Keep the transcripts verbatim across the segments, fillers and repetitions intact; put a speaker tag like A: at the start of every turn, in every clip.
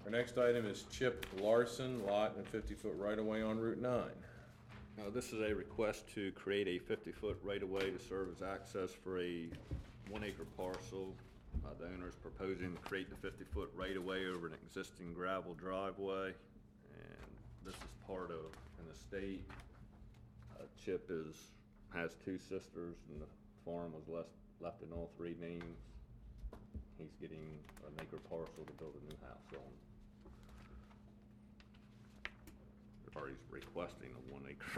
A: Our next item is Chip Larson, lot and fifty-foot right-of-way on Route nine.
B: Now, this is a request to create a fifty-foot right-of-way to serve as access for a one-acre parcel. Uh, the owner is proposing to create the fifty-foot right-of-way over an existing gravel driveway, and this is part of an estate. Uh, Chip is, has two sisters, and the farm was left, left in all three names. He's getting an acre parcel to build a new house on. Or he's requesting a one acre.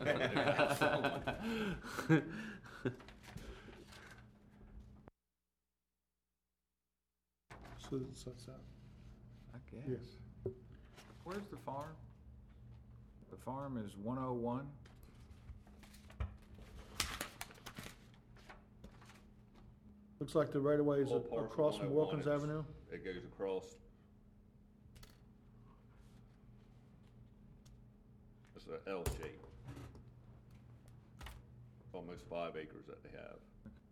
C: So that's that.
D: I guess.
C: Yes.
D: Where's the farm? The farm is one oh one?
C: Looks like the right of way is
B: Whole parcel
C: across from
B: one oh one,
C: Wilkins
B: it's-
C: Avenue.
B: It goes across. It's an L shape. Almost five acres that they have.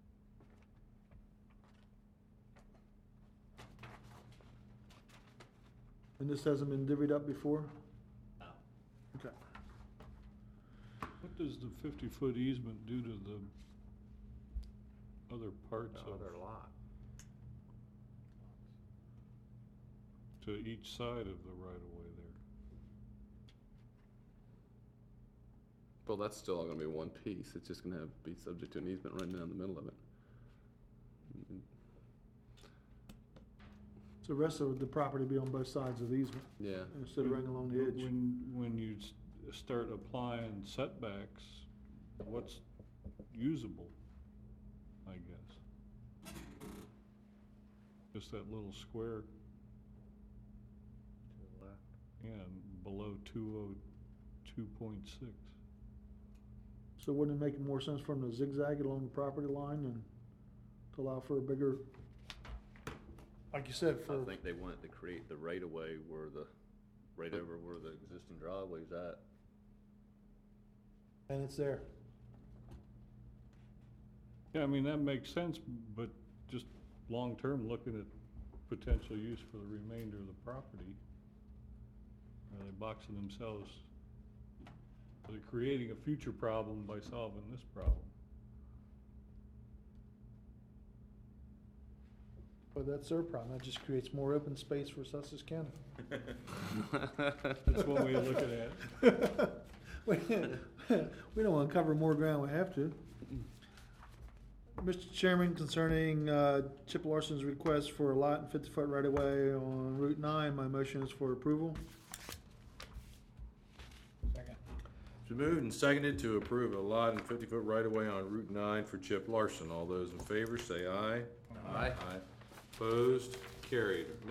C: And this hasn't been divvied up before?
B: No.
C: Okay.
E: What does the fifty-foot easement do to the other parts
D: The
E: of,
D: other lot.
E: to each side of the right-of-way there?
F: Well, that's still all gonna be one piece, it's just gonna have, be subject to an easement running down the middle of it.
C: So the rest of the property be on both sides of the easement
F: Yeah,
C: instead of running along the edge?
E: When, when you s- start applying setbacks, what's usable, I guess? Just that little square,
D: To the left.
E: yeah, below two oh two point six.
C: So wouldn't it make more sense for them to zigzag it along the property line and to allow for a bigger, like you said,
B: I
C: for,
B: think they wanted to create the right of way where the, right over where the existing driveway's at.
C: and it's there.
E: Yeah, I mean, that makes sense, but just long-term, looking at potential use for the remainder of the property, are they boxing themselves, are they creating a future problem by solving this problem?
C: But that's their problem, that just creates more open space for Sussex County.
E: That's one way of looking at it.
C: We we don't wanna cover more ground we have to. Mister Chairman, concerning, uh, Chip Larson's request for a lot and fifty-foot right-of-way on Route nine, my motion is for approval.
D: Second.
A: It's been moved and seconded to approve a lot and fifty-foot right-of-way on Route nine for Chip Larson. All those in favor say aye.
D: Aye.
A: Opposed? Carried.